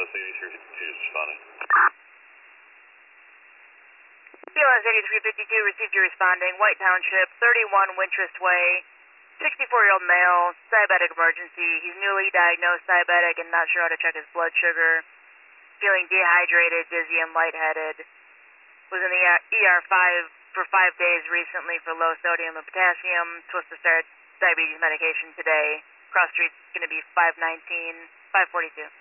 is responding. BLS 8352 received you responding. White Township, 31 Wintrust Way, 64-year-old male, diabetic emergency. He's newly diagnosed diabetic and not sure how to check his blood sugar. Feeling dehydrated, dizzy, and lightheaded. Was in the ER 5 for 5 days recently for low sodium and potassium. Supposed to start diabetes medication today. Cross street's going to be 519, 542.